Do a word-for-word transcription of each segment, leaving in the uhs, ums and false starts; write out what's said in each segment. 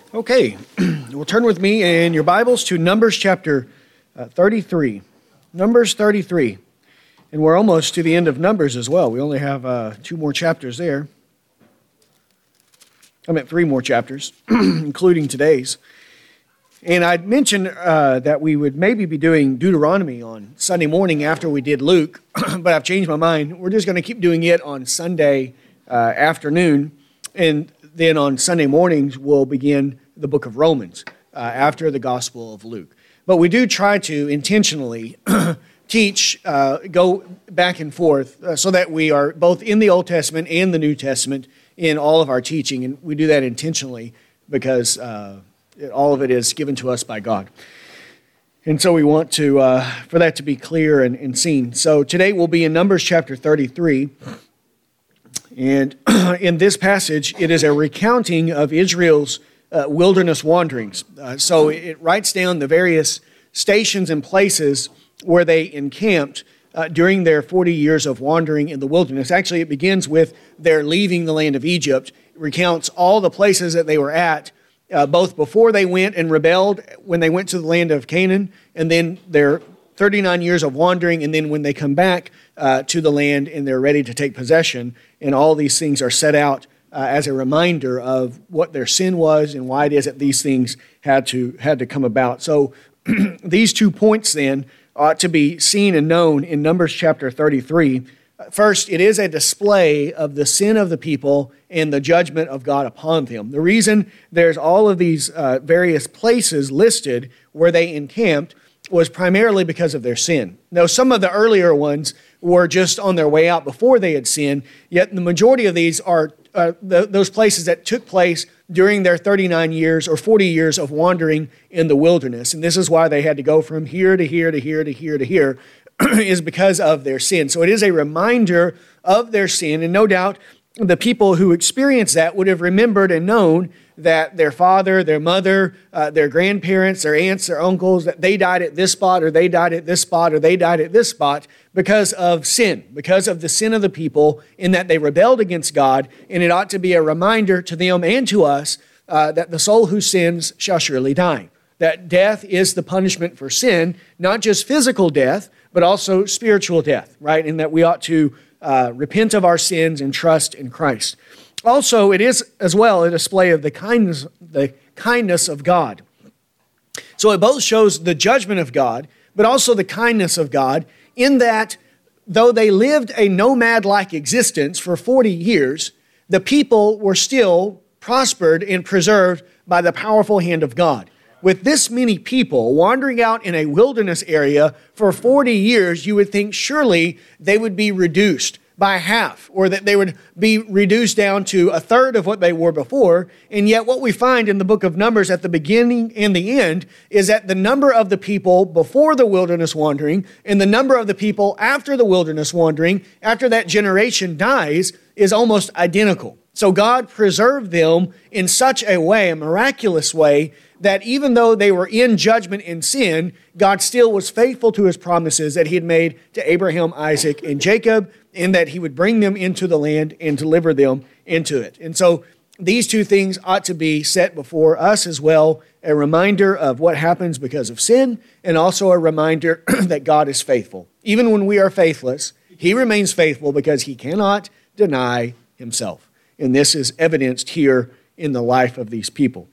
Okay, well, turn with me in your Bibles to Numbers chapter uh, thirty-three. Numbers thirty-three. And we're almost to the end of Numbers as well. We only have uh, two more chapters there. I meant three more chapters, including today's. And I'd mentioned uh, that we would maybe be doing Deuteronomy on Sunday morning after we did Luke, but I've changed my mind. We're just going to keep doing it on Sunday uh, afternoon, and then on Sunday mornings we'll begin the book of Romans uh, after the Gospel of Luke. But we do try to intentionally teach, uh, go back and forth uh, so that we are both in the Old Testament and the New Testament in all of our teaching, and we do that intentionally because uh, all of it is given to us by God. And so we want to, uh, for that to be clear and, and seen. So today we'll be in Numbers chapter thirty-three. And in this passage, it is a recounting of Israel's uh, wilderness wanderings. Uh, so it writes down the various stations and places where they encamped uh, during their forty years of wandering in the wilderness. Actually, it begins with their leaving the land of Egypt. It recounts all the places that they were at, uh, both before they went and rebelled when they went to the land of Canaan, and then their thirty-nine years of wandering, and then when they come back uh, to the land and they're ready to take possession. And all these things are set out uh, as a reminder of what their sin was and why it is that these things had to had to come about. So these two points then ought to be seen and known in Numbers chapter thirty-three. First, it is a display of the sin of the people and the judgment of God upon them. The reason there's all of these uh, various places listed where they encamped was primarily because of their sin. Now, some of the earlier ones were just on their way out before they had sinned, yet the majority of these are uh, the, those places that took place during their thirty-nine years or forty years of wandering in the wilderness. And this is why they had to go from here to here to here to here to here, is because of their sin. So it is a reminder of their sin, and no doubt the people who experienced that would have remembered and known that their father, their mother, uh, their grandparents, their aunts, their uncles, that they died at this spot, or they died at this spot, or they died at this spot because of sin, because of the sin of the people in that they rebelled against God. And it ought to be a reminder to them and to us uh, that the soul who sins shall surely die. That death is the punishment for sin, not just physical death, but also spiritual death, right? And that we ought to uh, repent of our sins and trust in Christ. Also, it is as well a display of the kindness, the kindness of God. So it both shows the judgment of God, but also the kindness of God, in that though they lived a nomad-like existence for forty years, the people were still prospered and preserved by the powerful hand of God. With this many people wandering out in a wilderness area for forty years, you would think surely they would be reduced by half, or that they would be reduced down to a third of what they were before. And yet what we find in the book of Numbers at the beginning and the end is that the number of the people before the wilderness wandering and the number of the people after the wilderness wandering, after that generation dies, is almost identical. So God preserved them in such a way, a miraculous way, that even though they were in judgment and sin, God still was faithful to his promises that he had made to Abraham, Isaac, and Jacob, and that he would bring them into the land and deliver them into it. And so these two things ought to be set before us as well, a reminder of what happens because of sin, and also a reminder that God is faithful. Even when we are faithless, he remains faithful because he cannot deny himself. And this is evidenced here in the life of these people.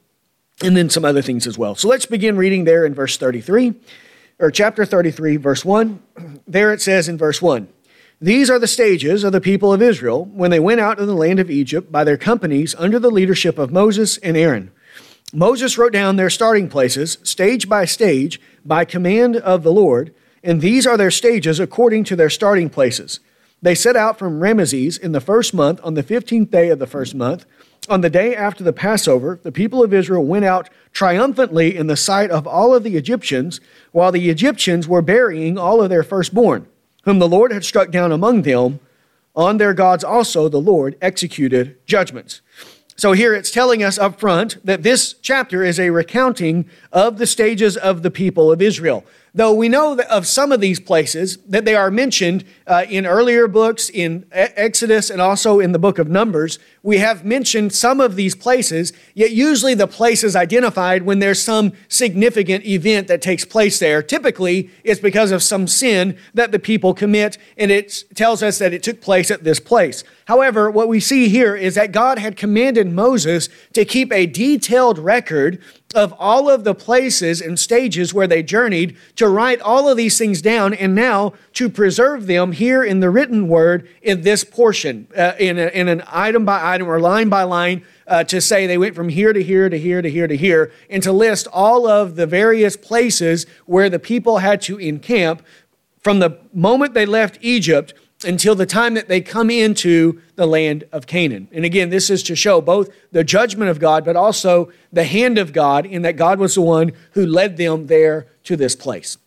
And then some other things as well. So let's begin reading there in verse thirty-three, or chapter thirty-three, verse one. There it says in verse one, "These are the stages of the people of Israel when they went out of the land of Egypt by their companies under the leadership of Moses and Aaron. Moses wrote down their starting places, stage by stage, by command of the Lord, and these are their stages according to their starting places. They set out from Ramesses in the first month on the fifteenth day of the first month. On the day after the Passover, the people of Israel went out triumphantly in the sight of all of the Egyptians, while the Egyptians were burying all of their firstborn, whom the Lord had struck down among them. On their gods also the Lord executed judgments." So here it's telling us up front that this chapter is a recounting of the stages of the people of Israel. though we know that of some of these places that they are mentioned uh, in earlier books, in Exodus and also in the book of Numbers. We have mentioned some of these places, yet usually the place is identified when there's some significant event that takes place there. Typically, it's because of some sin that the people commit, and it tells us that it took place at this place. However, what we see here is that God had commanded Moses to keep a detailed record of all of the places and stages where they journeyed, to write all of these things down, and now to preserve them here in the written word in this portion, uh, in, a, in an item by item or line by line, uh, to say they went from here to here to here to here to here, and to list all of the various places where the people had to encamp from the moment they left Egypt until the time that they come into the land of Canaan. And again, this is to show both the judgment of God, but also the hand of God, in that God was the one who led them there to this place.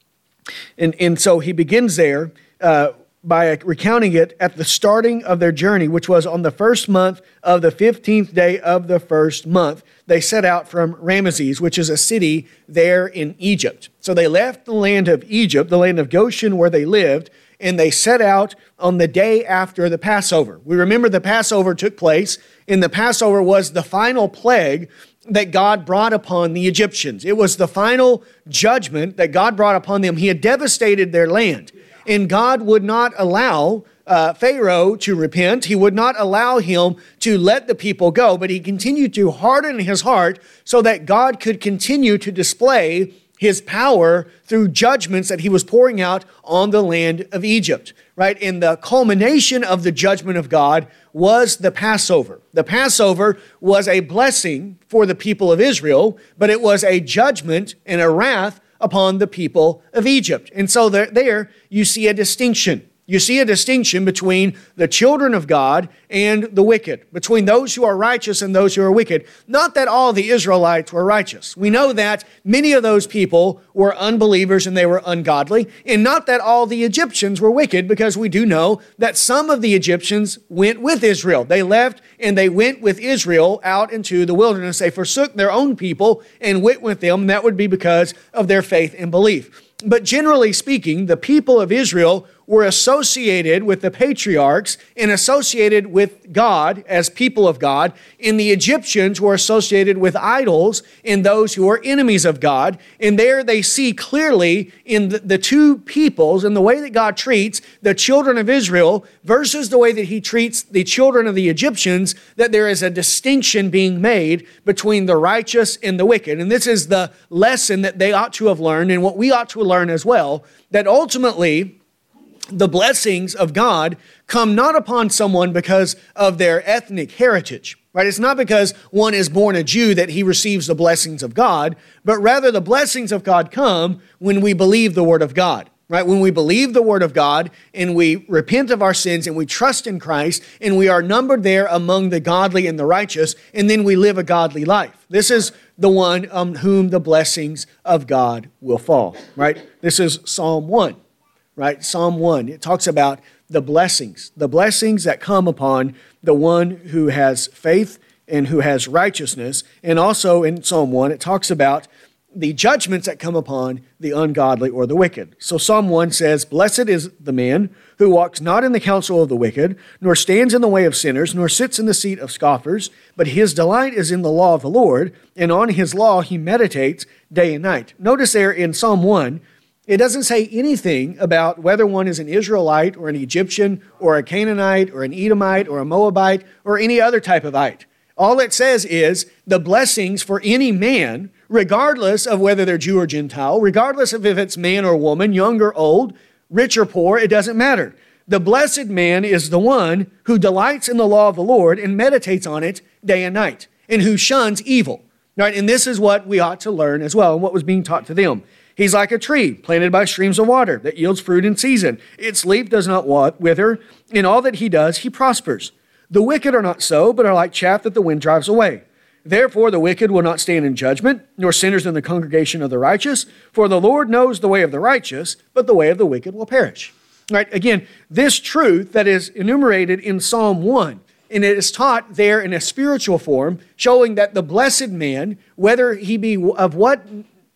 And, and so he begins there uh, by recounting it at the starting of their journey, which was on the first month of the fifteenth day of the first month. They set out from Ramesses, which is a city there in Egypt. So they left the land of Egypt, the land of Goshen where they lived, and they set out on the day after the Passover. We remember the Passover took place, and the Passover was the final plague that God brought upon the Egyptians. It was the final judgment that God brought upon them. He had devastated their land, and God would not allow uh, Pharaoh to repent. He would not allow him to let the people go, but he continued to harden his heart so that God could continue to display his power through judgments that he was pouring out on the land of Egypt, right? And the culmination of the judgment of God was the Passover. The Passover was a blessing for the people of Israel, but it was a judgment and a wrath upon the people of Egypt. And so there, there you see a distinction. You see a distinction between the children of God and the wicked, between those who are righteous and those who are wicked. Not that all the Israelites were righteous. We know that many of those people were unbelievers and they were ungodly, and not that all the Egyptians were wicked, because we do know that some of the Egyptians went with Israel. They left and they went with Israel out into the wilderness. They forsook their own people and went with them, and that would be because of their faith and belief. But generally speaking, the people of Israel were associated with the patriarchs and associated with God as people of God, and the Egyptians were associated with idols and those who are enemies of God. And there they see clearly in the, the two peoples and the way that God treats the children of Israel versus the way that he treats the children of the Egyptians, that there is a distinction being made between the righteous and the wicked. And this is the lesson that they ought to have learned, and what we ought to learn as well, that ultimately the blessings of God come not upon someone because of their ethnic heritage, right? It's not because one is born a Jew that he receives the blessings of God, but rather the blessings of God come when we believe the Word of God, right? When we believe the Word of God and we repent of our sins and we trust in Christ and we are numbered there among the godly and the righteous, and then we live a godly life. This is the one on whom the blessings of God will fall, right? This is Psalm one. Right? Psalm one, it talks about the blessings, the blessings that come upon the one who has faith and who has righteousness. And also in Psalm one, it talks about the judgments that come upon the ungodly or the wicked. So Psalm one says, "Blessed is the man who walks not in the counsel of the wicked, nor stands in the way of sinners, nor sits in the seat of scoffers, but his delight is in the law of the Lord, and on his law he meditates day and night." Notice there in Psalm one, it doesn't say anything about whether one is an Israelite or an Egyptian or a Canaanite or an Edomite or a Moabite or any other type of ite. All it says is the blessings for any man, regardless of whether they're Jew or Gentile, regardless of if it's man or woman, young or old, rich or poor, it doesn't matter. The blessed man is the one who delights in the law of the Lord and meditates on it day and night, and who shuns evil. Right? And this is what we ought to learn as well, and what was being taught to them. He's like a tree planted by streams of water that yields fruit in season. Its leaf does not wither. In all that he does, he prospers. The wicked are not so, but are like chaff that the wind drives away. Therefore, the wicked will not stand in judgment, nor sinners in the congregation of the righteous. For the Lord knows the way of the righteous, but the way of the wicked will perish. Right? Again, this truth that is enumerated in Psalm one, and it is taught there in a spiritual form, showing that the blessed man, whether he be of what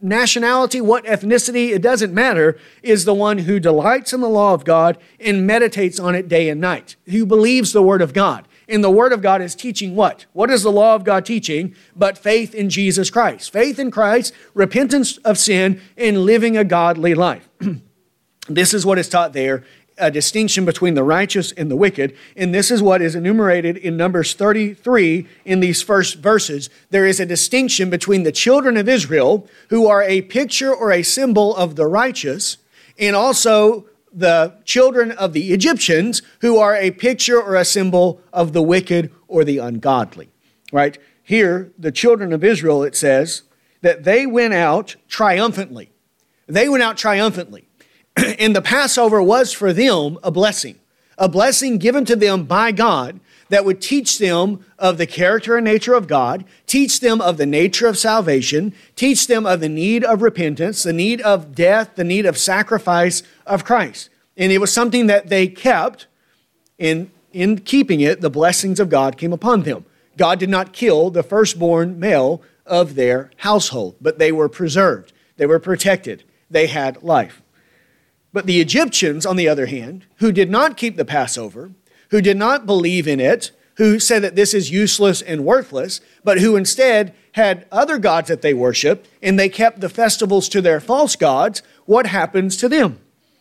nationality, what ethnicity, it doesn't matter, is the one who delights in the law of God and meditates on it day and night, who believes the word of God. And the word of God is teaching what? What is the law of God teaching? But faith in Jesus Christ. Faith in Christ, repentance of sin, and living a godly life. This is what is taught there, a distinction between the righteous and the wicked. And this is what is enumerated in Numbers thirty-three in these first verses. There is a distinction between the children of Israel, who are a picture or a symbol of the righteous, and also the children of the Egyptians, who are a picture or a symbol of the wicked or the ungodly. Right? Here, the children of Israel, it says that they went out triumphantly. They went out triumphantly. And the Passover was for them a blessing, a blessing given to them by God that would teach them of the character and nature of God, teach them of the nature of salvation, teach them of the need of repentance, the need of death, the need of sacrifice of Christ. And it was something that they kept, and in keeping it, the blessings of God came upon them. God did not kill the firstborn male of their household, but they were preserved. They were protected. They had life. But the Egyptians, on the other hand, who did not keep the Passover, who did not believe in it, who said that this is useless and worthless, but who instead had other gods that they worshiped, and they kept the festivals to their false gods, what happens to them?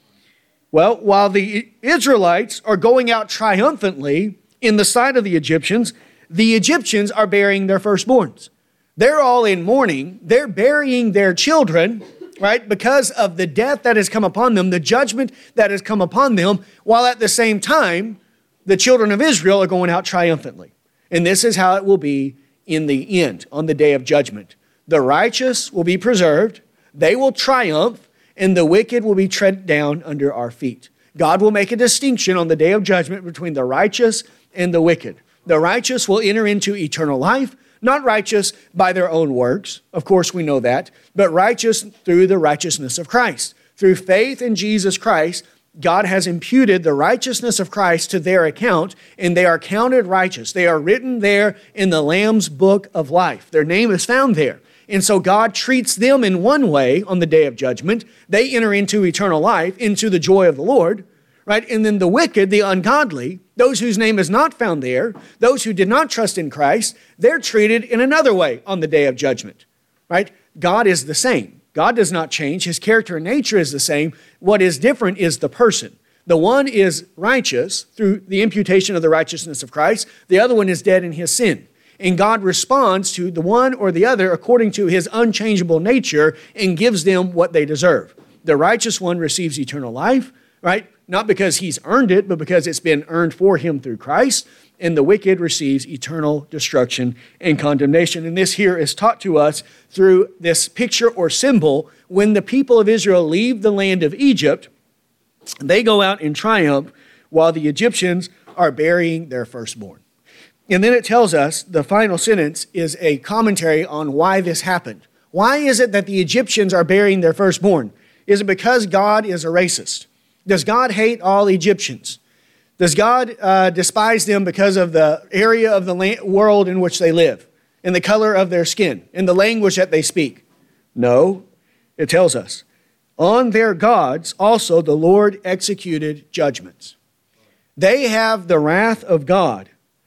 Well, while the Israelites are going out triumphantly in the sight of the Egyptians, the Egyptians are burying their firstborns. They're all in mourning. They're burying their children, right, because of the death that has come upon them, the judgment that has come upon them, while at the same time, the children of Israel are going out triumphantly. And this is how it will be in the end, on the day of judgment. The righteous will be preserved, they will triumph, and the wicked will be tread down under our feet. God will make a distinction on the day of judgment between the righteous and the wicked. The righteous will enter into eternal life, not righteous by their own works, of course we know that, but righteous through the righteousness of Christ. Through faith in Jesus Christ, God has imputed the righteousness of Christ to their account, and they are counted righteous. They are written there in the Lamb's book of life. Their name is found there. And so God treats them in one way on the day of judgment. They enter into eternal life, into the joy of the Lord, right? And then the wicked, the ungodly, those whose name is not found there, those who did not trust in Christ, they're treated in another way on the day of judgment, right? God is the same. God does not change. His character and nature is the same. What is different is the person. The one is righteous through the imputation of the righteousness of Christ. The other one is dead in his sin. And God responds to the one or the other according to his unchangeable nature and gives them what they deserve. The righteous one receives eternal life, right? Not because he's earned it, but because it's been earned for him through Christ. And the wicked receives eternal destruction and condemnation. And this here is taught to us through this picture or symbol. When the people of Israel leave the land of Egypt, they go out in triumph while the Egyptians are burying their firstborn. And then it tells us, the final sentence is a commentary on why this happened. Why is it that the Egyptians are burying their firstborn? Is it because God is a racist? Does God hate all Egyptians? Does God uh, despise them because of the area of the land, world in which they live, and the color of their skin, and the language that they speak? No, it tells us. On their gods also the Lord executed judgments. They have the wrath of God,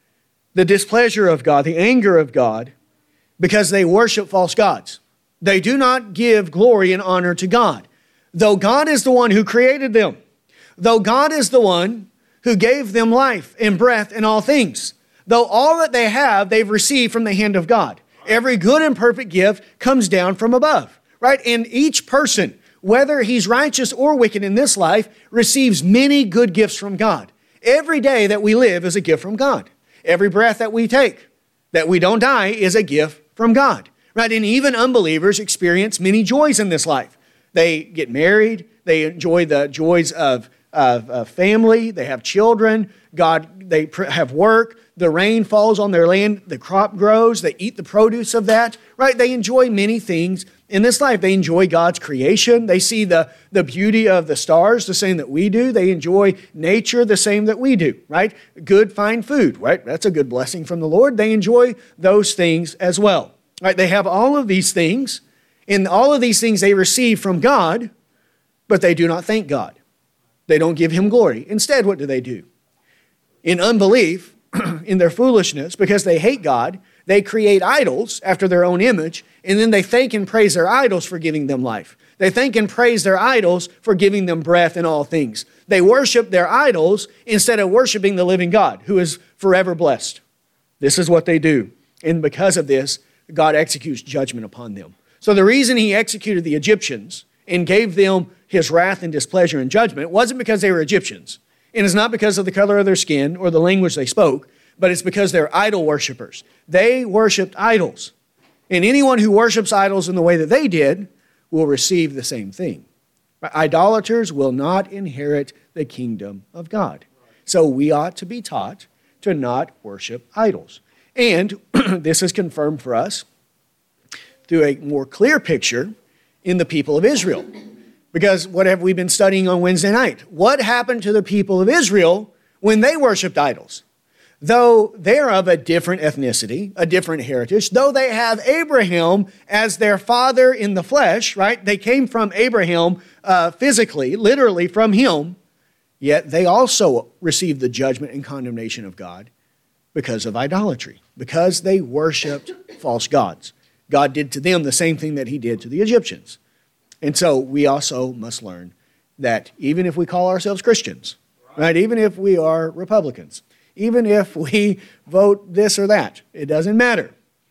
the displeasure of God, the anger of God, because they worship false gods. They do not give glory and honor to God. Though God is the one who created them, though God is the one who gave them life and breath and all things, though all that they have, they've received from the hand of God. Every good and perfect gift comes down from above, right? And each person, whether he's righteous or wicked in this life, receives many good gifts from God. Every day that we live is a gift from God. Every breath that we take, that we don't die, is a gift from God, right? And even unbelievers experience many joys in this life. They get married. They enjoy the joys of, of, of family. They have children. God, they pr- have work. The rain falls on their land. The crop grows. They eat the produce of that, right? They enjoy many things in this life. They enjoy God's creation. They see the, the beauty of the stars the same that we do. They enjoy nature the same that we do, right? Good, fine food, right? That's a good blessing from the Lord. They enjoy those things as well, right? They have all of these things, In all of these things they receive from God, but they do not thank God. They don't give him glory. Instead, what do they do? In unbelief, in their foolishness, because they hate God, they create idols after their own image, and then they thank and praise their idols for giving them life. They thank and praise their idols for giving them breath in all things. They worship their idols instead of worshiping the living God, who is forever blessed. This is what they do. And because of this, God executes judgment upon them. So the reason he executed the Egyptians and gave them his wrath and displeasure and judgment wasn't because they were Egyptians. And it's not because of the color of their skin or the language they spoke, but it's because they're idol worshipers. They worshiped idols. And anyone who worships idols in the way that they did will receive the same thing. Idolaters will not inherit the kingdom of God. So we ought to be taught to not worship idols. And this is confirmed for us through a more clear picture in the people of Israel. Because what have we been studying on Wednesday night? What happened to the people of Israel when they worshiped idols? Though they're of a different ethnicity, a different heritage, though they have Abraham as their father in the flesh, right? They came from Abraham uh, physically, literally from him, yet they also received the judgment and condemnation of God because of idolatry, because they worshiped false gods. God did to them the same thing that he did to the Egyptians. And so we also must learn that even if we call ourselves Christians, right, even if we are Republicans, even if we vote this or that, it doesn't matter.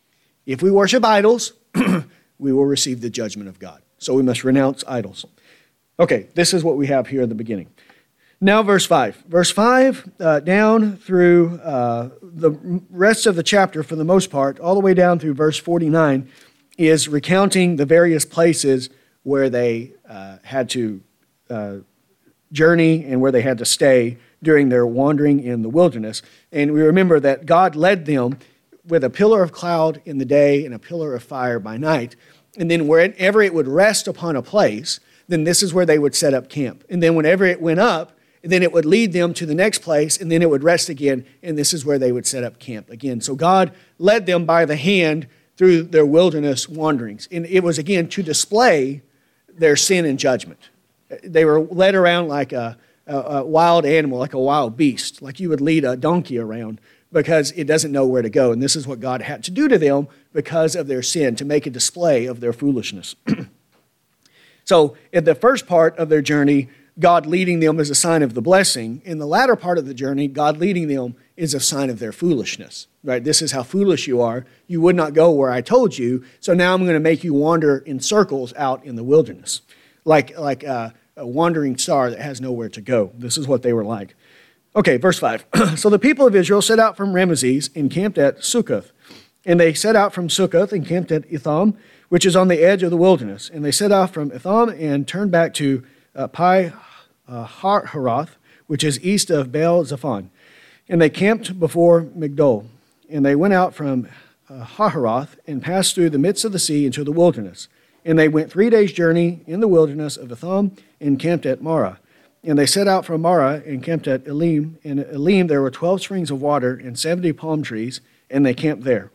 If we worship idols, we will receive the judgment of God. So we must renounce idols. Okay, this is what we have here in the beginning. Now verse five. Verse five uh, down through uh, the rest of the chapter for the most part, all the way down through verse forty-nine, is recounting the various places where they uh, had to uh, journey and where they had to stay during their wandering in the wilderness. And we remember that God led them with a pillar of cloud in the day and a pillar of fire by night. And then wherever it would rest upon a place, then this is where they would set up camp. And then whenever it went up, then it would lead them to the next place, and then it would rest again, and this is where they would set up camp again. So God led them by the hand through their wilderness wanderings. And it was, again, to display their sin and judgment. They were led around like a, a, a wild animal, like a wild beast, like you would lead a donkey around, because it doesn't know where to go. And this is what God had to do to them because of their sin, to make a display of their foolishness. So in the first part of their journey, God leading them is a sign of the blessing. In the latter part of the journey, God leading them is a sign of their foolishness. Right? This is how foolish you are. You would not go where I told you, so now I'm going to make you wander in circles out in the wilderness, like, like a, a wandering star that has nowhere to go. This is what they were like. Okay, verse five. So the people of Israel set out from Ramesses and camped at Succoth. And they set out from Succoth and camped at Etham, which is on the edge of the wilderness. And they set off from Etham and turned back to uh, Pi uh, Haroth, which is east of Baal Zephon. And they camped before Migdol. And they went out from uh, Haharoth and passed through the midst of the sea into the wilderness. And they went three days' journey in the wilderness of Etham and camped at Marah. And they set out from Marah and camped at Elim. And at Elim there were twelve springs of water and seventy palm trees, and they camped there.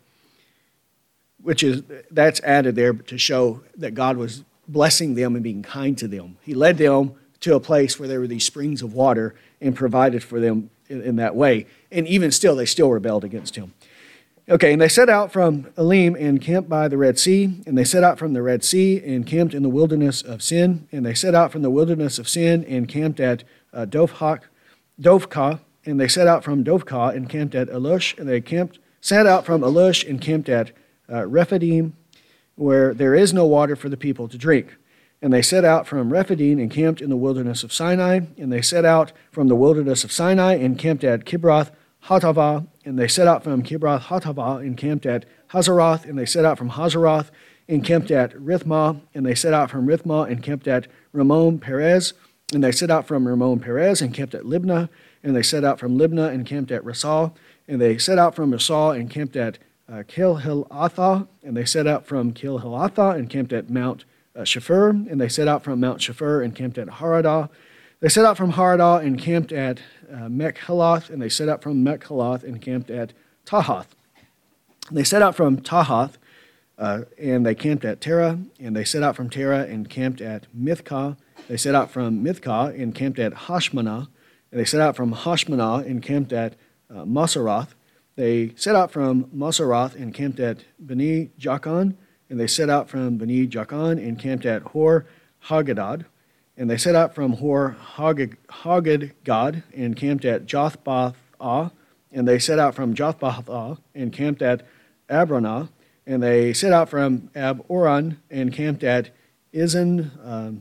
Which is, that's added there to show that God was blessing them and being kind to them. He led them to a place where there were these springs of water and provided for them in, in that way. And even still, they still rebelled against him. Okay, and they set out from Elim and camped by the Red Sea. And they set out from the Red Sea and camped in the wilderness of Sin. And they set out from the wilderness of Sin and camped at uh, Dovhak, Dovka. And they set out from Dovka and camped at Elush. And they camped, set out from Elush and camped at uh, Rephidim, where there is no water for the people to drink. And they set out from Rephidim and camped in the wilderness of Sinai. And they set out from the wilderness of Sinai and camped at Kibroth Hatava. And they set out from Kibroth Hatava and camped at Hazeroth. And they set out from Hazeroth and camped at Rithmah. And they set out from Rithmah and camped at Ramon Perez. And they set out from Ramon Perez and camped at Libnah. And they set out from Libnah and camped at Rasal. And they set out from Rasal and camped at uh, Kilhilatha. And they set out from Kilhilatha and camped at Mount uh, Shapher. And they set out from Mount Shapher and camped at Haradah. They set out from Haradah and camped at uh, Mechalath. And they set out from Mechalath and camped at Tahath. And they set out from Tahath Uh, and they camped at Terah, and they set out from Terah and camped at Mithkah. They set out from Mithkah and camped at Hashmanah. And they set out from Hashmanah and camped at uh, Moseroth. They set out from Moseroth and camped at Beni Jaakan. And they set out from Beni Jaakan and camped at Hor Haggadad. And they set out from Hor Haggadad and camped at Jothbathah. And they set out from Jothbathah and camped at Abronah. And they set out from Ab-oran and camped at Izan, um,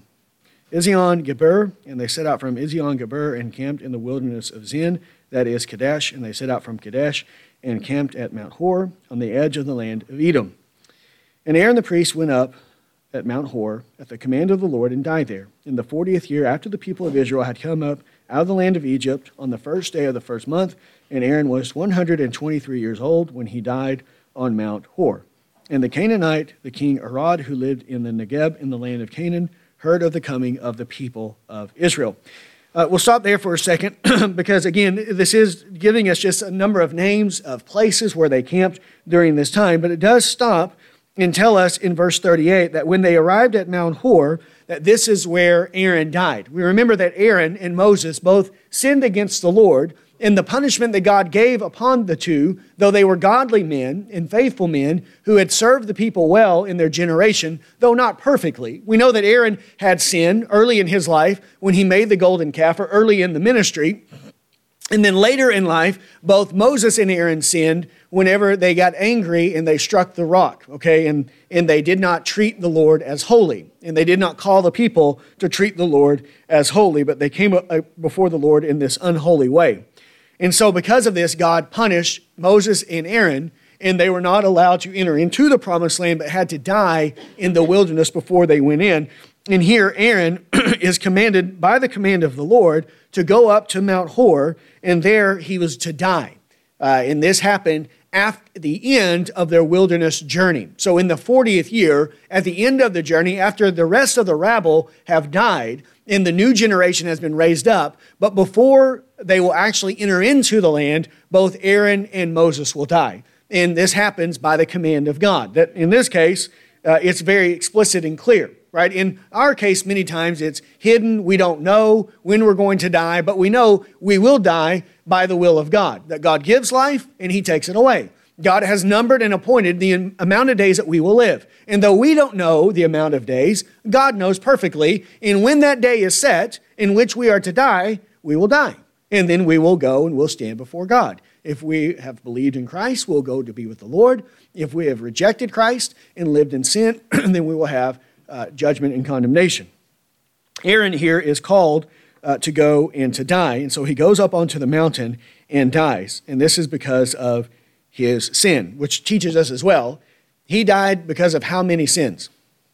Izion Geber. And they set out from Izion Geber and camped in the wilderness of Zin, that is Kadesh. And they set out from Kadesh and camped at Mount Hor on the edge of the land of Edom. And Aaron the priest went up at Mount Hor at the command of the Lord and died there in the fortieth year after the people of Israel had come up out of the land of Egypt on the first day of the first month. And Aaron was one hundred twenty-three years old when he died on Mount Hor. And the Canaanite, the king Arad, who lived in the Negeb in the land of Canaan, heard of the coming of the people of Israel. Uh, we'll stop there for a second because, again, this is giving us just a number of names of places where they camped during this time. But it does stop and tell us in verse thirty-eight that when they arrived at Mount Hor, that this is where Aaron died. We remember that Aaron and Moses both sinned against the Lord, and the punishment that God gave upon the two, though they were godly men and faithful men who had served the people well in their generation, though not perfectly. We know that Aaron had sinned early in his life when he made the golden calf, or early in the ministry. And then later in life, both Moses and Aaron sinned whenever they got angry and they struck the rock, okay? And, and they did not treat the Lord as holy. And they did not call the people to treat the Lord as holy, but they came before the Lord in this unholy way. And so because of this, God punished Moses and Aaron, and they were not allowed to enter into the promised land, but had to die in the wilderness before they went in. And here Aaron is commanded by the command of the Lord to go up to Mount Hor, and there he was to die. Uh, and this happened after the end of their wilderness journey. So in the fortieth year, at the end of the journey, after the rest of the rabble have died, and the new generation has been raised up, but before they will actually enter into the land, both Aaron and Moses will die. And this happens by the command of God. That in this case, uh, it's very explicit and clear, right? In our case, many times it's hidden. We don't know when we're going to die, but we know we will die by the will of God. That God gives life and He takes it away. God has numbered and appointed the amount of days that we will live. And though we don't know the amount of days, God knows perfectly. And when that day is set in which we are to die, we will die. And then we will go and we'll stand before God. If we have believed in Christ, we'll go to be with the Lord. If we have rejected Christ and lived in sin, then we will have uh, judgment and condemnation. Aaron here is called uh, to go and to die. And so he goes up onto the mountain and dies. And this is because of his sin, which teaches us as well. He died because of how many sins?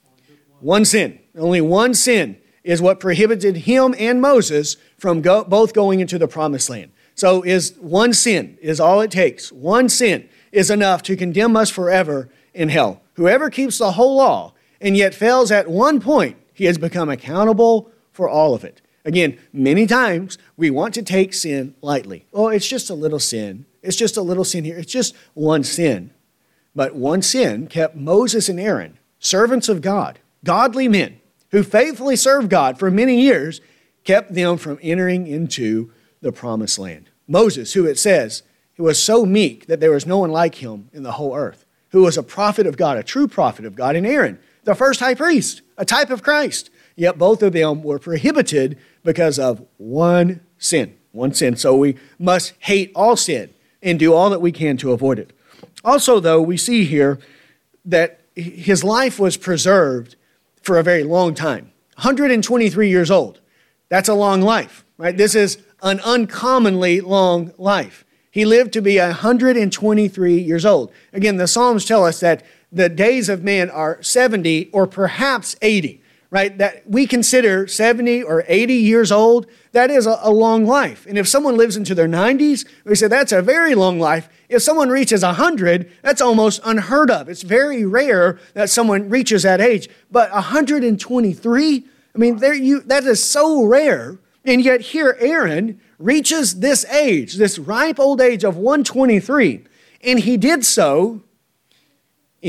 One sin. Only one sin is what prohibited him and Moses from go, both going into the promised land. So is one sin is all it takes. One sin is enough to condemn us forever in hell. Whoever keeps the whole law and yet fails at one point, he has become accountable for all of it. Again, many times we want to take sin lightly. Oh, it's just a little sin. It's just a little sin here. It's just one sin. But one sin kept Moses and Aaron, servants of God, godly men who faithfully served God for many years, kept them from entering into the promised land. Moses, who it says, he was so meek that there was no one like him in the whole earth, who was a prophet of God, a true prophet of God, and Aaron, the first high priest, a type of Christ. Yet both of them were prohibited because of one sin, one sin. So we must hate all sin and do all that we can to avoid it. Also, though, we see here that his life was preserved for a very long time, one hundred twenty-three years old. That's a long life, right? This is an uncommonly long life. He lived to be one hundred twenty-three years old. Again, the Psalms tell us that the days of man are seventy or perhaps eighty, right? That we consider seventy or eighty years old, that is a, a long life. And if someone lives into their nineties, we say that's a very long life. If someone reaches one hundred, that's almost unheard of. It's very rare that someone reaches that age. But one hundred twenty-three, I mean, there you that is so rare. And yet here Aaron reaches this age, this ripe old age of one hundred twenty-three. And he did so in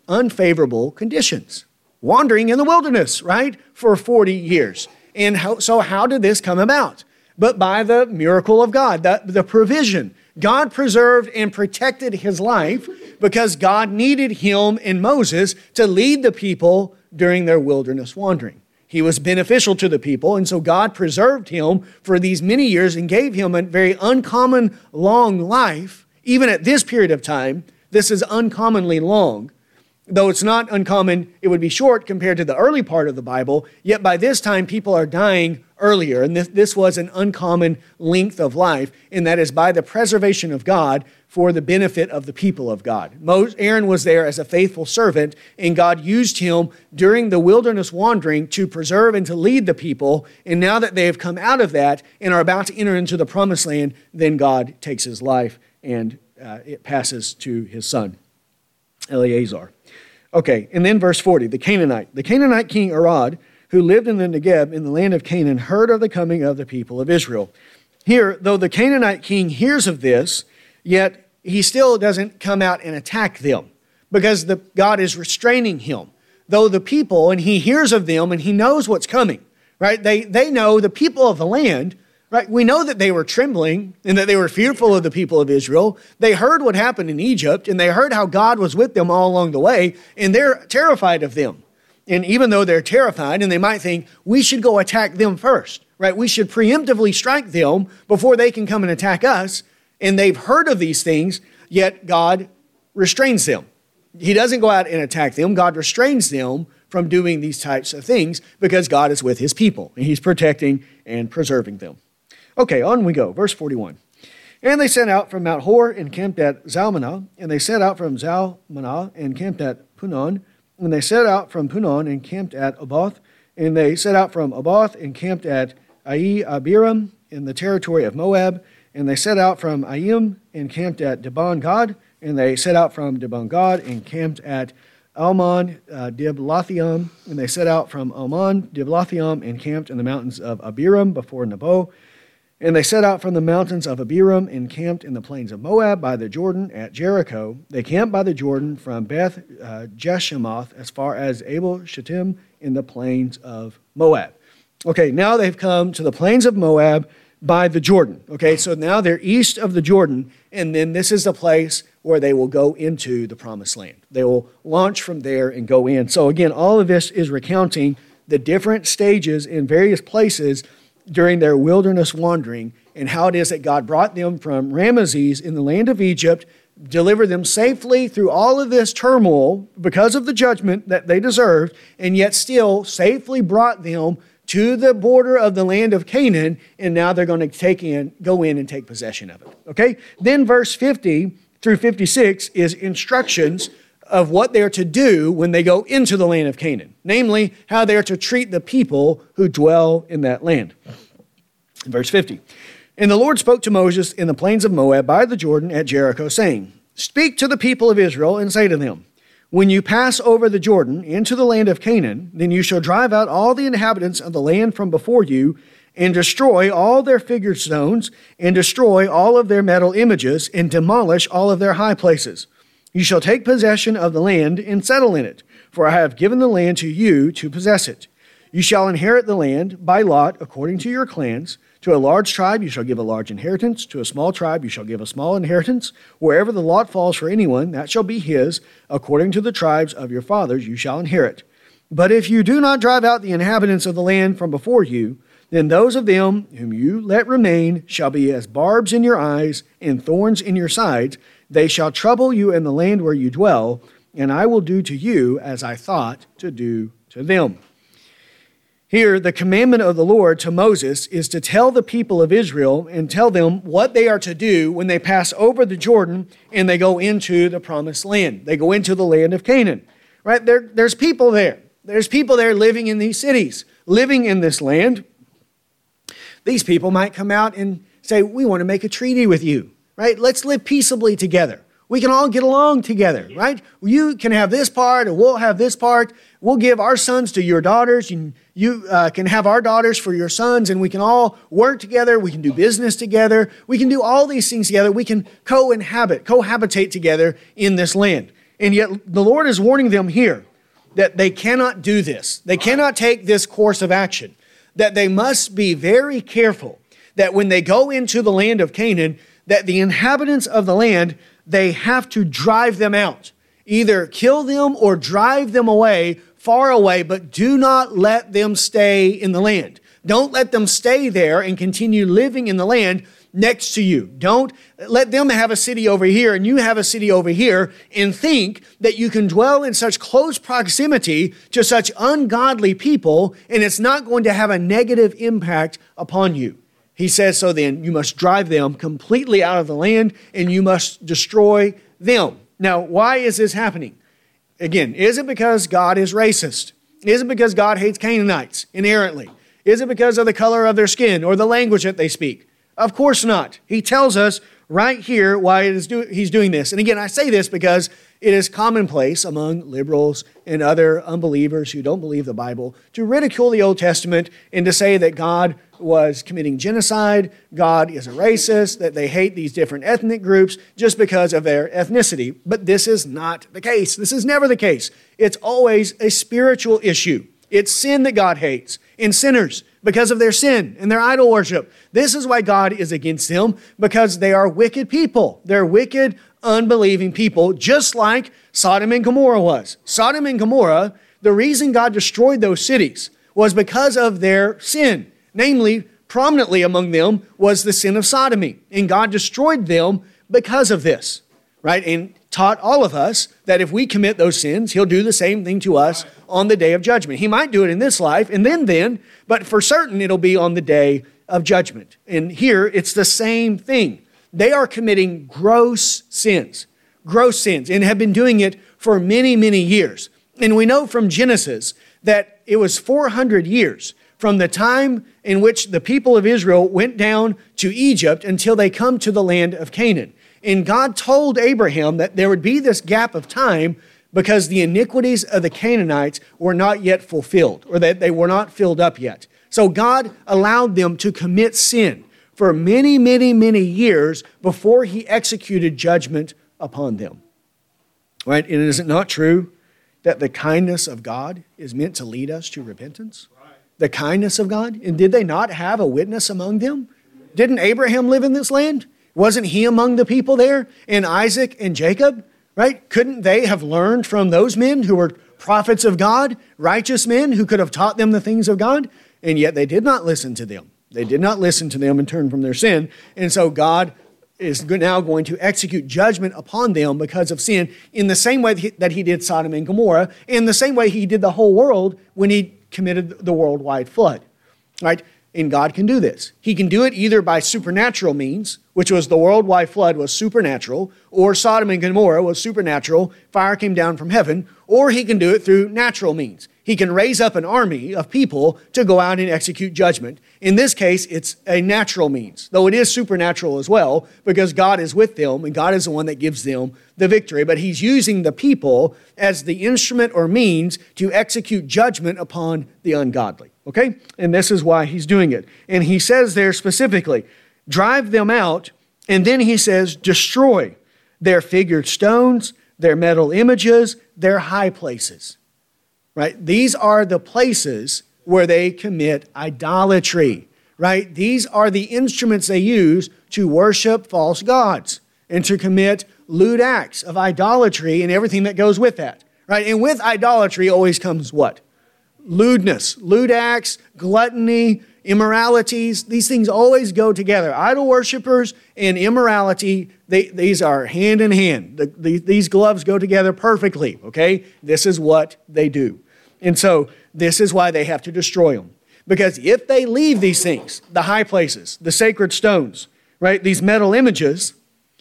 unfavorable conditions, wandering in the wilderness, right, for forty years. And how, so how did this come about? But by the miracle of God, the, the provision. God preserved and protected his life because God needed him and Moses to lead the people during their wilderness wandering. He was beneficial to the people, and so God preserved him for these many years and gave him a very uncommon long life. Even at this period of time, this is uncommonly long. Though it's not uncommon, it would be short compared to the early part of the Bible, yet by this time people are dying earlier, and this, this was an uncommon length of life, and that is by the preservation of God for the benefit of the people of God. Moses, Aaron was there as a faithful servant, and God used him during the wilderness wandering to preserve and to lead the people, and now that they have come out of that and are about to enter into the promised land, then God takes his life and uh, it passes to his son, Eleazar. Okay, and then verse forty, the Canaanite. The Canaanite king Arad, who lived in the Negeb in the land of Canaan, heard of the coming of the people of Israel. Here, though the Canaanite king hears of this, yet he still doesn't come out and attack them because the, God is restraining him. Though the people, and he hears of them and he knows what's coming, right? They, they know the people of the land, right? We know that they were trembling and that they were fearful of the people of Israel. They heard what happened in Egypt and they heard how God was with them all along the way, and they're terrified of them. And even though they're terrified and they might think, we should go attack them first, right? We should preemptively strike them before they can come and attack us. And they've heard of these things, yet God restrains them. He doesn't go out and attack them. God restrains them from doing these types of things because God is with his people and he's protecting and preserving them. Okay, on we go. Verse forty-one. And they set out from Mount Hor and camped at Zalmanah, and they set out from Zalmanah and camped at Punon, and they set out from Punon and camped at Oboth, and they set out from Oboth and camped at Ai Abiram in the territory of Moab, and they set out from Aim and camped at Dibon Gad, and they set out from Dibon Gad and camped at Almon uh, Diblathaim, and they set out from Almon Diblathaim and camped in the mountains of Abiram before Nebo. And they set out from the mountains of Abiram and camped in the plains of Moab by the Jordan at Jericho. They camped by the Jordan from Beth uh, Jeshemoth as far as Abel Shittim in the plains of Moab. Okay, now they've come to the plains of Moab by the Jordan. Okay, so now they're east of the Jordan, and then this is the place where they will go into the promised land. They will launch from there and go in. So again, all of this is recounting the different stages in various places during their wilderness wandering and how it is that God brought them from Ramesses in the land of Egypt, delivered them safely through all of this turmoil because of the judgment that they deserved, and yet still safely brought them to the border of the land of Canaan, and now they're going to take in, go in and take possession of it. Okay? Then verse fifty through fifty-six is instructions of what they're to do when they go into the land of Canaan, namely how they're to treat the people who dwell in that land. Verse fifty, and the Lord spoke to Moses in the plains of Moab by the Jordan at Jericho, saying, speak to the people of Israel and say to them, when you pass over the Jordan into the land of Canaan, then you shall drive out all the inhabitants of the land from before you and destroy all their figured stones and destroy all of their metal images and demolish all of their high places. You shall take possession of the land and settle in it, for I have given the land to you to possess it. You shall inherit the land by lot according to your clans. To a large tribe you shall give a large inheritance. To a small tribe you shall give a small inheritance. Wherever the lot falls for anyone, that shall be his. According to the tribes of your fathers you shall inherit. But if you do not drive out the inhabitants of the land from before you, then those of them whom you let remain shall be as barbs in your eyes and thorns in your sides. They shall trouble you in the land where you dwell, and I will do to you as I thought to do to them. Here, the commandment of the Lord to Moses is to tell the people of Israel and tell them what they are to do when they pass over the Jordan and they go into the promised land. They go into the land of Canaan, right? There, there's people there. There's people there living in these cities, living in this land. These people might come out and say, we want to make a treaty with you, right? Let's live peaceably together. We can all get along together, right? You can have this part and we'll have this part. We'll give our sons to your daughters. You, you uh, can have our daughters for your sons, and we can all work together. We can do business together. We can do all these things together. We can co-inhabit, cohabitate together in this land. And yet the Lord is warning them here that they cannot do this. They cannot take this course of action. That they must be very careful that when they go into the land of Canaan, that the inhabitants of the land, they have to drive them out. Either kill them or drive them away, far away, but do not let them stay in the land. Don't let them stay there and continue living in the land next to you. Don't let them have a city over here and you have a city over here and think that you can dwell in such close proximity to such ungodly people and it's not going to have a negative impact upon you. He says, so then you must drive them completely out of the land and you must destroy them. Now, why is this happening? Again, is it because God is racist? Is it because God hates Canaanites inherently? Is it because of the color of their skin or the language that they speak? Of course not. He tells us right here why it is do- he's doing this. And again, I say this because it is commonplace among liberals and other unbelievers who don't believe the Bible to ridicule the Old Testament and to say that God was committing genocide, God is a racist, that they hate these different ethnic groups just because of their ethnicity. But this is not the case. This is never the case. It's always a spiritual issue. It's sin that God hates and sinners because of their sin and their idol worship. This is why God is against them, because they are wicked people. They're wicked, unbelieving people, just like Sodom and Gomorrah was. Sodom and Gomorrah, the reason God destroyed those cities was because of their sin. Namely, prominently among them was the sin of sodomy. And God destroyed them because of this, right? And taught all of us that if we commit those sins, He'll do the same thing to us on the day of judgment. He might do it in this life and then then, but for certain it'll be on the day of judgment. And here it's the same thing. They are committing gross sins, gross sins, and have been doing it for many, many years. And we know from Genesis that it was four hundred years from the time in which the people of Israel went down to Egypt until they come to the land of Canaan. And God told Abraham that there would be this gap of time because the iniquities of the Canaanites were not yet fulfilled, or that they were not filled up yet. So God allowed them to commit sin for many, many, many years before He executed judgment upon them. Right? And is it not true that the kindness of God is meant to lead us to repentance? The kindness of God? And did they not have a witness among them? Didn't Abraham live in this land? Wasn't he among the people there? And Isaac and Jacob, right? Couldn't they have learned from those men who were prophets of God, righteous men who could have taught them the things of God? And yet they did not listen to them. They did not listen to them and turn from their sin. And so God is now going to execute judgment upon them because of sin in the same way that He did Sodom and Gomorrah, in the same way He did the whole world when He committed the worldwide flood, right? And God can do this. He can do it either by supernatural means, which was the worldwide flood was supernatural, or Sodom and Gomorrah was supernatural, fire came down from heaven, or He can do it through natural means. He can raise up an army of people to go out and execute judgment. In this case, it's a natural means, though it is supernatural as well, because God is with them and God is the one that gives them the victory. But He's using the people as the instrument or means to execute judgment upon the ungodly. Okay? And this is why He's doing it. And He says there specifically, drive them out, and then He says, destroy their figured stones, their metal images, their high places. Right? These are the places where they commit idolatry. Right? These are the instruments they use to worship false gods and to commit lewd acts of idolatry and everything that goes with that. Right? And with idolatry always comes what? Lewdness, lewd acts, gluttony, immoralities. These things always go together. Idol worshipers and immorality, they, these are hand in hand. The, the, these gloves go together perfectly, okay? This is what they do. And so this is why they have to destroy them. Because if they leave these things, the high places, the sacred stones, right, these metal images,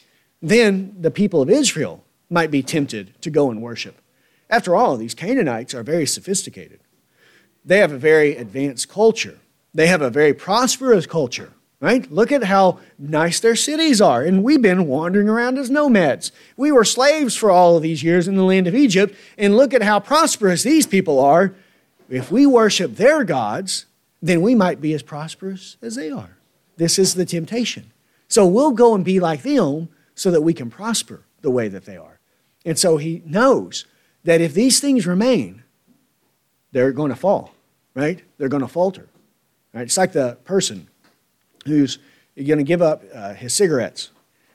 then the people of Israel might be tempted to go and worship. After all, these Canaanites are very sophisticated. They have a very advanced culture. They have a very prosperous culture, right? Look at how nice their cities are. And we've been wandering around as nomads. We were slaves for all of these years in the land of Egypt. And look at how prosperous these people are. If we worship their gods, then we might be as prosperous as they are. This is the temptation. So we'll go and be like them so that we can prosper the way that they are. And so he knows that if these things remain, they're going to fall, right? They're going to falter. Right? It's like the person who's going to give up uh, his cigarettes,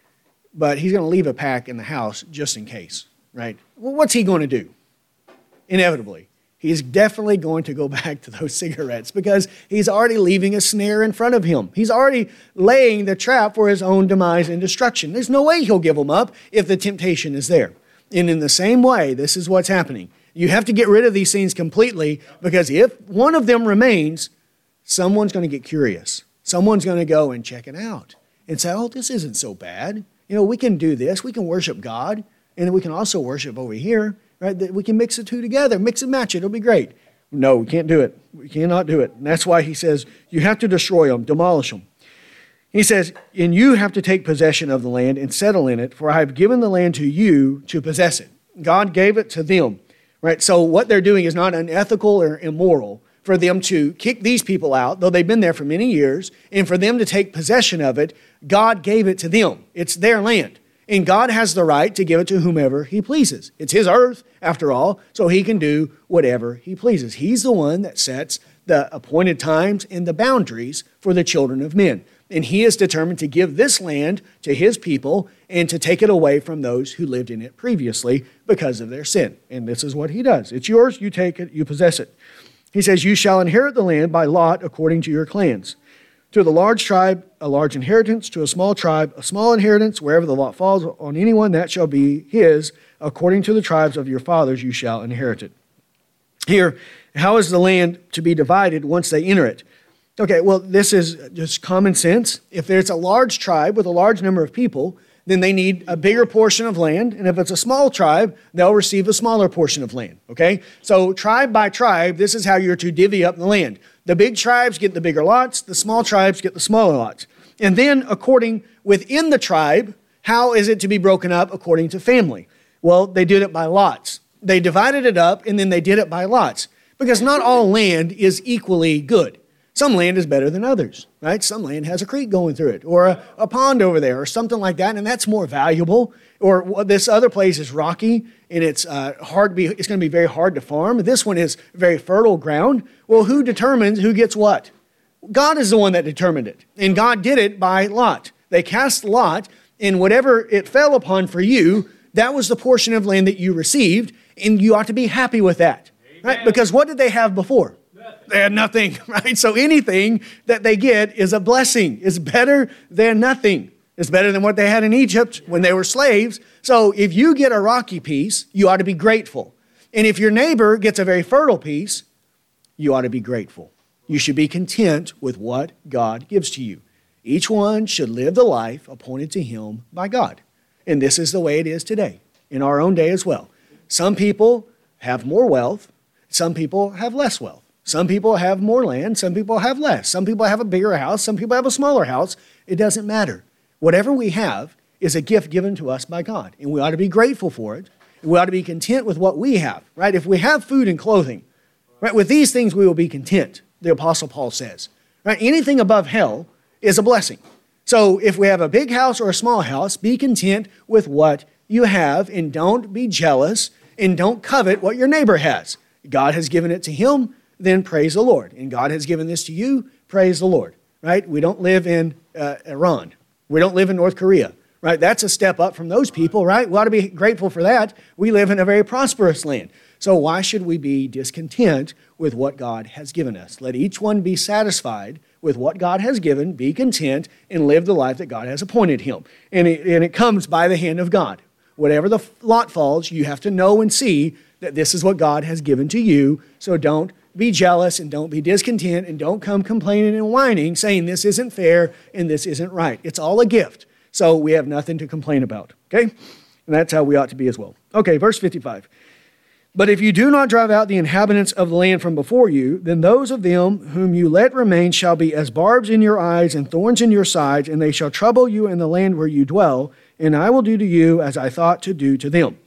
but he's going to leave a pack in the house just in case, right? Well, what's he going to do? Inevitably, he's definitely going to go back to those cigarettes because he's already leaving a snare in front of him. He's already laying the trap for his own demise and destruction. There's no way he'll give them up if the temptation is there. And in the same way, this is what's happening. You have to get rid of these things completely because if one of them remains, someone's going to get curious. Someone's going to go and check it out and say, oh, this isn't so bad. You know, we can do this. We can worship God, and we can also worship over here, right? We can mix the two together, mix and match it. It'll be great. No, we can't do it. We cannot do it. And that's why he says you have to destroy them, demolish them. He says, and you have to take possession of the land and settle in it, for I have given the land to you to possess it. God gave it to them, right? So what they're doing is not unethical or immoral for them to kick these people out, though they've been there for many years, and for them to take possession of it. God gave it to them. It's their land. And God has the right to give it to whomever he pleases. It's his earth, after all, so he can do whatever he pleases. He's the one that sets the appointed times and the boundaries for the children of men. And he is determined to give this land to his people and to take it away from those who lived in it previously because of their sin. And this is what he does. It's yours, you take it, you possess it. He says, you shall inherit the land by lot according to your clans. To the large tribe, a large inheritance. To a small tribe, a small inheritance. Wherever the lot falls on anyone, that shall be his. According to the tribes of your fathers, you shall inherit it. Here, how is the land to be divided once they enter it? Okay, well, this is just common sense. If there's a large tribe with a large number of people, then they need a bigger portion of land. And if it's a small tribe, they'll receive a smaller portion of land, okay? So tribe by tribe, this is how you're to divvy up the land. The big tribes get the bigger lots. The small tribes get the smaller lots. And then according within the tribe, how is it to be broken up according to family? Well, they did it by lots. They divided it up and then they did it by lots because not all land is equally good. Some land is better than others, right? Some land has a creek going through it or a, a pond over there or something like that, and that's more valuable. Or this other place is rocky and it's uh, hard to be, it's going to be very hard to farm. This one is very fertile ground. Well, who determines who gets what? God is the one that determined it, and God did it by lot. They cast lot, and whatever it fell upon for you, that was the portion of land that you received, and you ought to be happy with that, right? Because what did they have before? They had nothing, right? So anything that they get is a blessing. It's better than nothing. It's better than what they had in Egypt when they were slaves. So if you get a rocky piece, you ought to be grateful. And if your neighbor gets a very fertile piece, you ought to be grateful. You should be content with what God gives to you. Each one should live the life appointed to him by God. And this is the way it is today, in our own day as well. Some people have more wealth. Some people have less wealth. Some people have more land. Some people have less. Some people have a bigger house. Some people have a smaller house. It doesn't matter. Whatever we have is a gift given to us by God, and we ought to be grateful for it. And we ought to be content with what we have, right? If we have food and clothing, right, with these things we will be content, the Apostle Paul says. Right? Anything above hell is a blessing. So if we have a big house or a small house, be content with what you have, and don't be jealous, and don't covet what your neighbor has. God has given it to him, then praise the Lord. And God has given this to you, praise the Lord, right? We don't live in uh, Iran. We don't live in North Korea, right? That's a step up from those people, right? We ought to be grateful for that. We live in a very prosperous land. So why should we be discontent with what God has given us? Let each one be satisfied with what God has given, be content, and live the life that God has appointed him. And it, and it comes by the hand of God. Whatever the lot falls, you have to know and see that this is what God has given to you. So don't be jealous and don't be discontent and don't come complaining and whining saying this isn't fair and this isn't right. It's all a gift. So we have nothing to complain about, okay? And that's how we ought to be as well. Okay, verse fifty-five. But if you do not drive out the inhabitants of the land from before you, then those of them whom you let remain shall be as barbs in your eyes and thorns in your sides, and they shall trouble you in the land where you dwell, and I will do to you as I thought to do to them.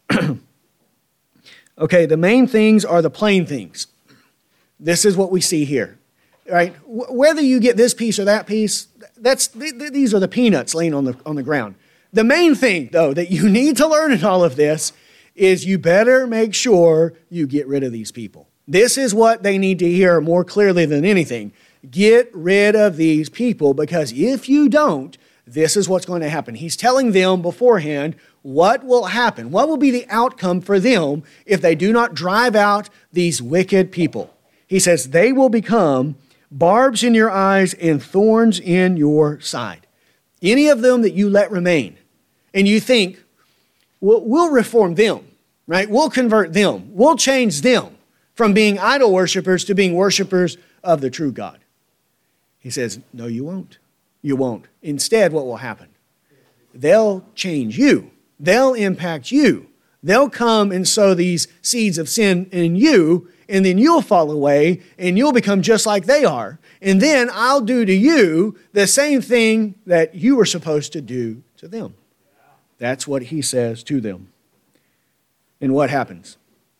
Okay, the main things are the plain things. This is what we see here, right? Whether you get this piece or that piece, that's th- th- these are the peanuts laying on the on the ground. The main thing, though, that you need to learn in all of this is you better make sure you get rid of these people. This is what they need to hear more clearly than anything. Get rid of these people, because if you don't, this is what's going to happen. He's telling them beforehand what will happen, what will be the outcome for them if they do not drive out these wicked people. He says, they will become barbs in your eyes and thorns in your side. Any of them that you let remain, and you think, we'll, we'll reform them, right? We'll convert them. We'll change them from being idol worshipers to being worshipers of the true God. He says, no, you won't. You won't. Instead, what will happen? They'll change you. They'll impact you. They'll come and sow these seeds of sin in you, and then you'll fall away, and you'll become just like they are. And then I'll do to you the same thing that you were supposed to do to them. That's what he says to them. And what happens?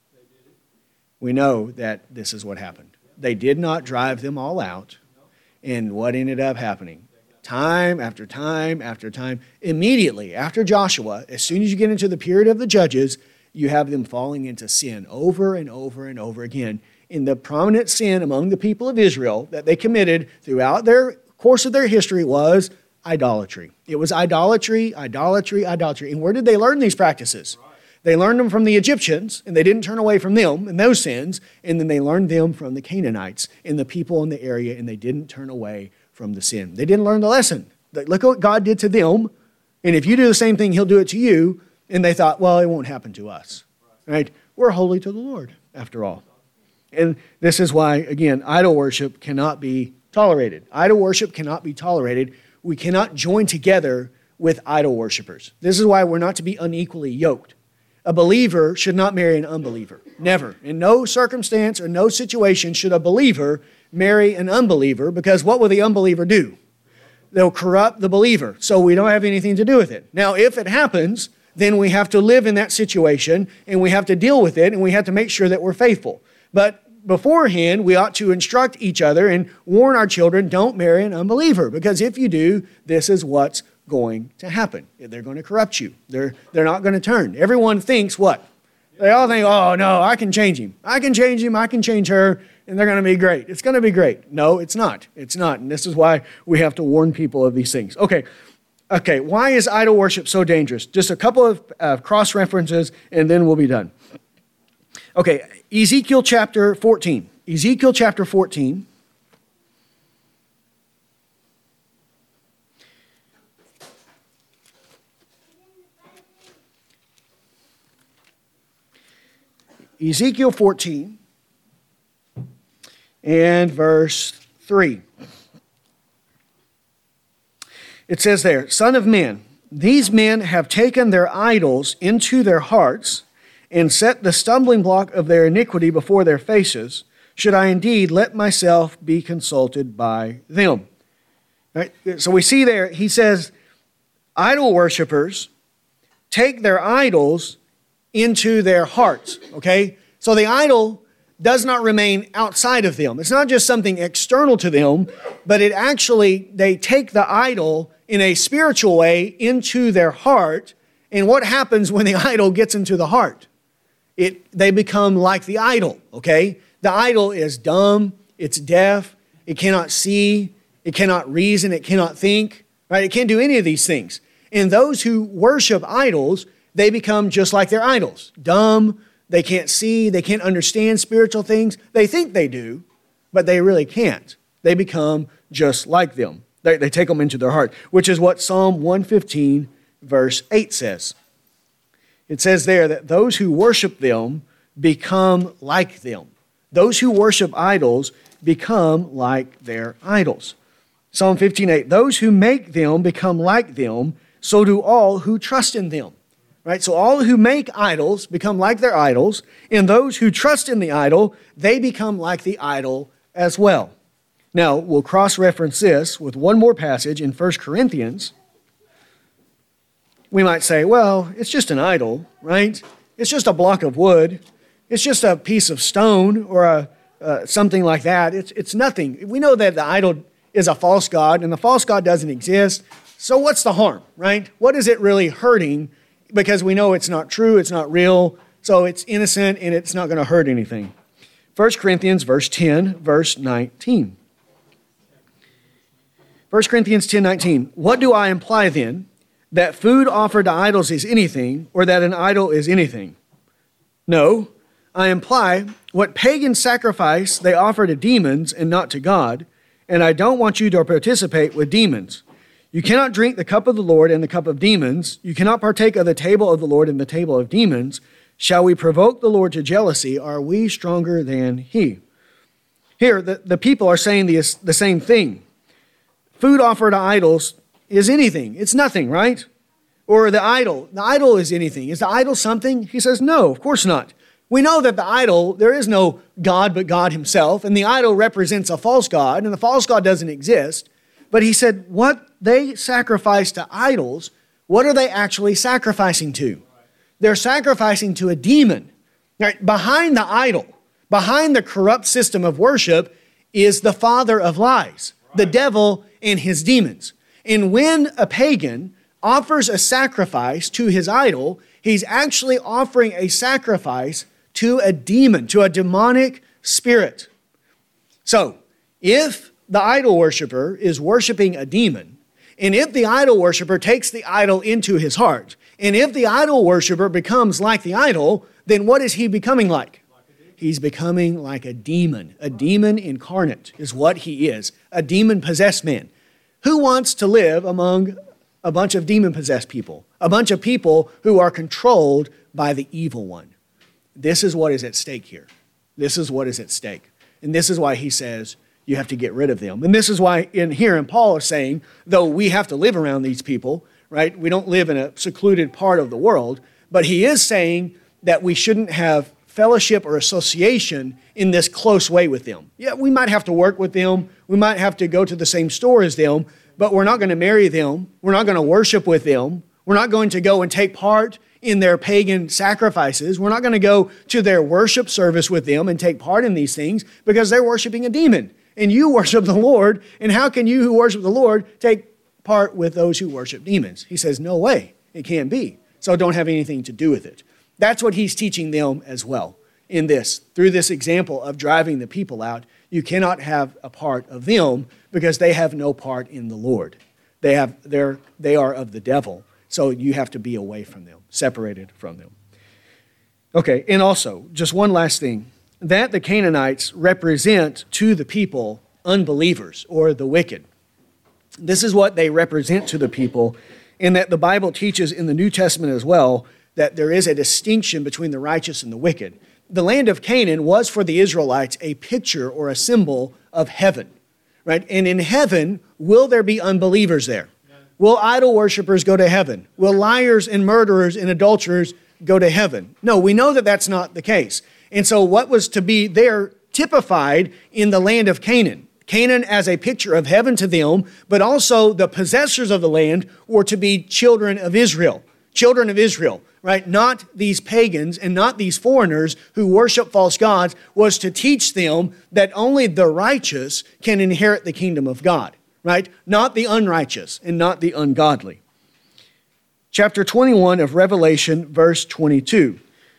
We know that this is what happened. They did not drive them all out. And what ended up happening? Time after time after time, immediately after Joshua, as soon as you get into the period of the judges, you have them falling into sin over and over and over again. In the prominent sin among the people of Israel that they committed throughout their course of their history was idolatry. It was idolatry, idolatry, idolatry. And where did they learn these practices? They learned them from the Egyptians, and they didn't turn away from them and those sins. And then they learned them from the Canaanites and the people in the area, and they didn't turn away from the sin. They didn't learn the lesson. Look at what God did to them, and if you do the same thing, he'll do it to you. And they thought, well, it won't happen to us. Right? We're holy to the Lord, after all. And this is why, again, idol worship cannot be tolerated. Idol worship cannot be tolerated. We cannot join together with idol worshipers. This is why we're not to be unequally yoked. A believer should not marry an unbeliever. Never. In no circumstance or no situation should a believer marry an unbeliever, because what will the unbeliever do? They'll corrupt the believer, so we don't have anything to do with it. Now, if it happens, then we have to live in that situation, and we have to deal with it, and we have to make sure that we're faithful. But beforehand, we ought to instruct each other and warn our children, don't marry an unbeliever, because if you do, this is what's going to happen. They're going to corrupt you. They're, they're not going to turn. Everyone thinks what? They all think, oh, no, I can change him. I can change him. I can change her, and they're going to be great. It's going to be great. No, it's not. It's not. And this is why we have to warn people of these things. Okay. Okay. Why is idol worship so dangerous? Just a couple of uh, cross references, and then we'll be done. Okay. Ezekiel chapter fourteen. Ezekiel chapter fourteen. Ezekiel fourteen and verse three. It says there, Son of man, these men have taken their idols into their hearts and set the stumbling block of their iniquity before their faces. Should I indeed let myself be consulted by them? Right? So we see there, he says, idol worshipers take their idols into their hearts, okay? So the idol does not remain outside of them. It's not just something external to them, but it actually, they take the idol in a spiritual way into their heart. And what happens when the idol gets into the heart? It, they become like the idol, okay? The idol is dumb, it's deaf, it cannot see, it cannot reason, it cannot think, right? It can't do any of these things. And those who worship idols, they become just like their idols. Dumb, they can't see, they can't understand spiritual things. They think they do, but they really can't. They become just like them. They, they take them into their heart, which is what Psalm one fifteen verse eight says. It says there that those who worship them become like them. Those who worship idols become like their idols. Psalm fifteen eight, those who make them become like them, so do all who trust in them. Right? So all who make idols become like their idols, and those who trust in the idol, they become like the idol as well. Now, we'll cross-reference this with one more passage in First Corinthians. We might say, well, it's just an idol, right? It's just a block of wood. It's just a piece of stone or a, uh, something like that. It's, it's nothing. We know that the idol is a false god, and the false god doesn't exist. So what's the harm, right? What is it really hurting? Because we know it's not true, it's not real, so it's innocent and it's not going to hurt anything. First Corinthians verse ten, verse nineteen. First Corinthians ten nineteen. What do I imply then? That food offered to idols is anything, or that an idol is anything? No, I imply what pagan sacrifice they offer to demons and not to God, and I don't want you to participate with demons. You cannot drink the cup of the Lord and the cup of demons. You cannot partake of the table of the Lord and the table of demons. Shall we provoke the Lord to jealousy? Are we stronger than he? Here, the, the people are saying the, the same thing. Food offered to idols is anything. It's nothing, right? Or the idol. The idol is anything. Is the idol something? He says, no, of course not. We know that the idol, there is no God but God himself, and the idol represents a false god, and the false god doesn't exist. But he said, what they sacrifice to idols, what are they actually sacrificing to? They're sacrificing to a demon. Right? Behind the idol, behind the corrupt system of worship is the father of lies, the devil and his demons. And when a pagan offers a sacrifice to his idol, he's actually offering a sacrifice to a demon, to a demonic spirit. So, if the idol worshiper is worshiping a demon, and if the idol worshiper takes the idol into his heart, and if the idol worshiper becomes like the idol, then what is he becoming like? He's becoming like a demon. A demon incarnate is what he is. A demon-possessed man. Who wants to live among a bunch of demon-possessed people? A bunch of people who are controlled by the evil one. This is what is at stake here. This is what is at stake. And this is why he says you have to get rid of them. And this is why in here, and Paul is saying, though we have to live around these people, right? We don't live in a secluded part of the world, but he is saying that we shouldn't have fellowship or association in this close way with them. Yeah, we might have to work with them. We might have to go to the same store as them, but we're not going to marry them. We're not going to worship with them. We're not going to go and take part in their pagan sacrifices. We're not going to go to their worship service with them and take part in these things because they're worshiping a demon. And you worship the Lord, and how can you who worship the Lord take part with those who worship demons? He says, no way, it can't be. So don't have anything to do with it. That's what he's teaching them as well in this. Through this example of driving the people out, you cannot have a part of them because they have no part in the Lord. They have, they're, they are of the devil. So you have to be away from them, separated from them. Okay, and also, just one last thing. That the Canaanites represent to the people unbelievers or the wicked. This is what they represent to the people, in that the Bible teaches in the New Testament as well that there is a distinction between the righteous and the wicked. The land of Canaan was for the Israelites a picture or a symbol of heaven, right? And in heaven, will there be unbelievers there? Will idol worshipers go to heaven? Will liars and murderers and adulterers go to heaven? No, we know that that's not the case. And so what was to be there typified in the land of Canaan? Canaan as a picture of heaven to them, but also the possessors of the land were to be children of Israel. Children of Israel, right? Not these pagans and not these foreigners who worship false gods, was to teach them that only the righteous can inherit the kingdom of God, right? Not the unrighteous and not the ungodly. Chapter twenty-one of Revelation, verse twenty-two.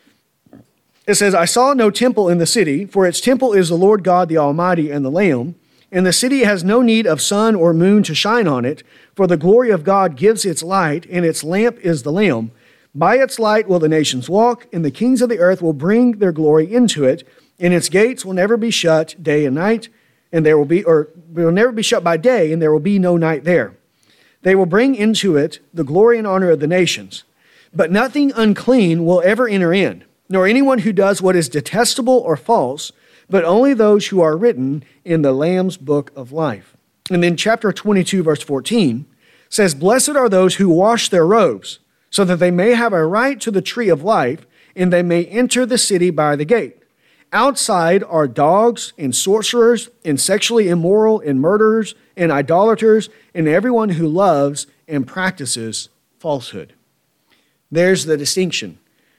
It says, I saw no temple in the city, for its temple is the Lord God, the Almighty, and the Lamb. And the city has no need of sun or moon to shine on it, for the glory of God gives its light, and its lamp is the Lamb. By its light will the nations walk, and the kings of the earth will bring their glory into it, and its gates will never be shut day and night, and there will be, or will never be shut by day, and there will be no night there. They will bring into it the glory and honor of the nations. But nothing unclean will ever enter in, nor anyone who does what is detestable or false, but only those who are written in the Lamb's book of life. And then chapter twenty-two, verse fourteen says, Blessed are those who wash their robes, so that they may have a right to the tree of life, and they may enter the city by the gate. Outside are dogs and sorcerers and sexually immoral and murderers and idolaters and everyone who loves and practices falsehood. There's the distinction.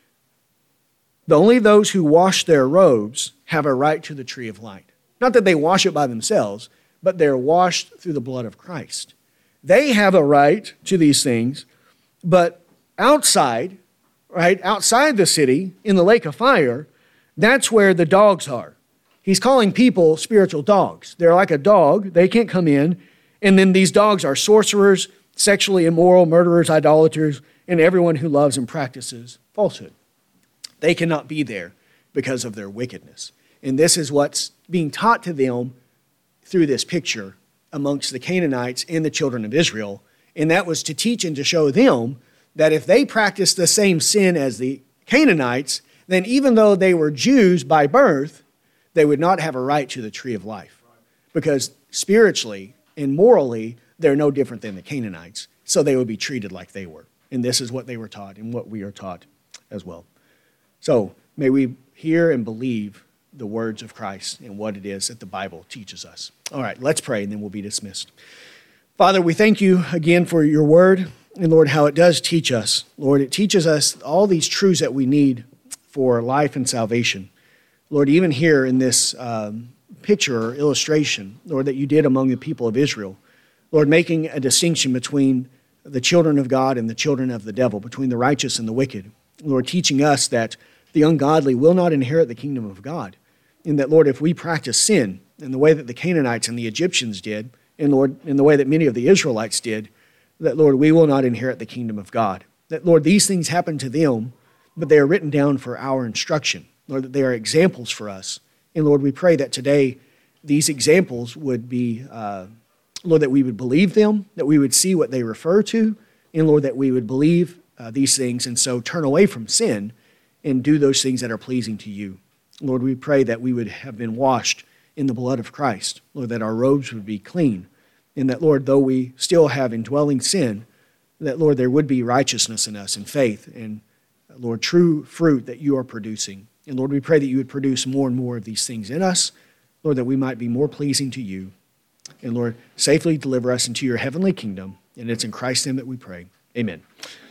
Only those who wash their robes have a right to the tree of light. Not that they wash it by themselves, but they're washed through the blood of Christ. they have a right to these things, but outside, right, outside the city, in the lake of fire, that's where the dogs are. He's calling people spiritual dogs. They're like a dog. They can't come in. And then these dogs are sorcerers, sexually immoral, murderers, idolaters, and everyone who loves and practices falsehood. They cannot be there because of their wickedness. And this is what's being taught to them through this picture amongst the Canaanites and the children of Israel. And that was to teach and to show them that if they practiced the same sin as the Canaanites, then even though they were Jews by birth, they would not have a right to the tree of life. Because spiritually and morally, they're no different than the Canaanites. So they would be treated like they were. And this is what they were taught and what we are taught as well. So may we hear and believe the words of Christ and what it is that the Bible teaches us. All right, let's pray and then we'll be dismissed. Father, we thank you again for your word. And Lord, how it does teach us. Lord, it teaches us all these truths that we need for life and salvation. Lord, even here in this um, picture or illustration, Lord, that you did among the people of Israel, Lord, making a distinction between the children of God and the children of the devil, between the righteous and the wicked. Lord, teaching us that the ungodly will not inherit the kingdom of God. And that, Lord, if we practice sin in the way that the Canaanites and the Egyptians did, and Lord, in the way that many of the Israelites did, that, Lord, we will not inherit the kingdom of God. That, Lord, these things happen to them, but they are written down for our instruction. Lord, that they are examples for us. And Lord, we pray that today these examples would be, uh, Lord, that we would believe them, that we would see what they refer to, and Lord, that we would believe uh, these things and so turn away from sin and do those things that are pleasing to you. Lord, we pray that we would have been washed in the blood of Christ. Lord, that our robes would be clean. And that, Lord, though we still have indwelling sin, that, Lord, there would be righteousness in us and faith and, Lord, true fruit that you are producing. And Lord, we pray that you would produce more and more of these things in us, Lord, that we might be more pleasing to you. And Lord, safely deliver us into your heavenly kingdom. And it's in Christ's name that we pray. Amen.